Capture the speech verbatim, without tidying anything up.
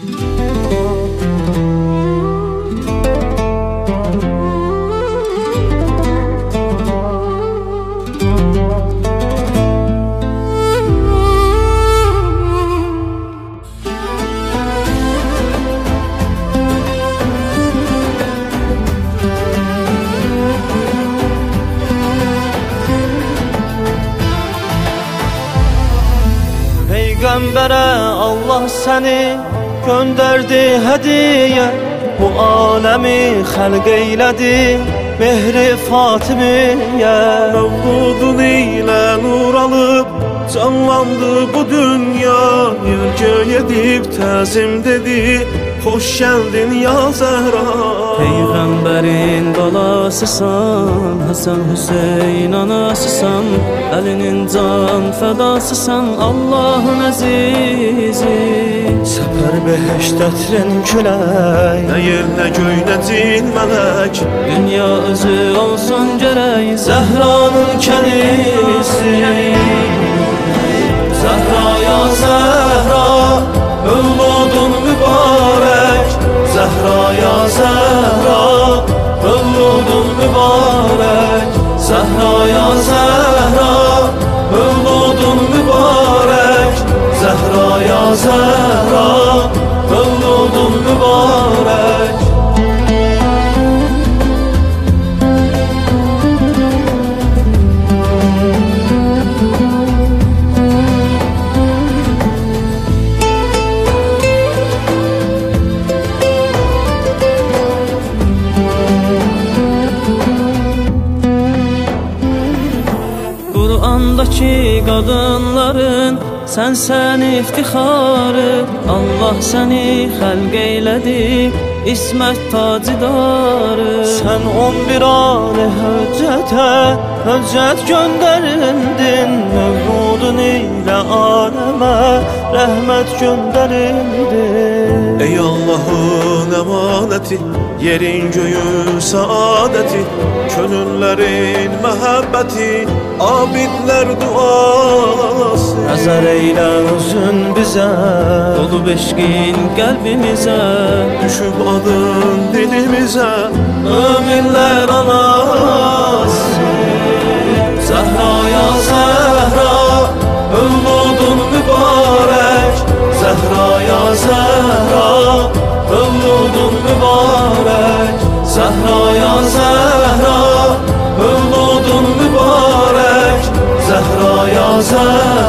Peyğəmbərə Allah səni göndərdi hədiyə, bu aləmi xəlq eylədi mehri Fatimiyə. Mevludun ilə nur alıb canlandı bu dünya, yer göy edib təzim dedi, xoş gəldin ya Zəhra. Peyğəmbərin balasısan, Həsən Hüseyin anasısan, əlinin can fədasısan, Allahın əzizi. Səpər behişt ətrin külək, Nə yer nə göy nə cin mələk, dünya özü olsun gərək Zəhranın kənisi. Zəhra ya Zəhra, mövludun mübarək. Zəhra ya Zəhra, mövludun mübarək. Zəhra ya Zəhra, mövludun mübarək. Zəhra ya Zəhra, mövludun mübarək. Qur'andakı qadınların sən sən iftixarı, Allah səni xəlq eylədi İsmət tacidarı. Sən on bir ali höccətə höccət göndərildin, mövludun ilə aləmə rəhmət göndərildin. Ey Allah'ın emaneti, yerin göyün saadeti, könüllerin məhəbbəti, abidlər duası. Nəzər eylə özün bizə, Olub eşqin qəlbimizə, Düşüb adın dilimizə, möminlər anası. Zəhra ya Zəhra, mövludun mübarək. Zəhra ya Zəhra, mövludun mübarək. Zəhra ya Zəhra, mövludun mübarək. Zəhra ya Zəhra,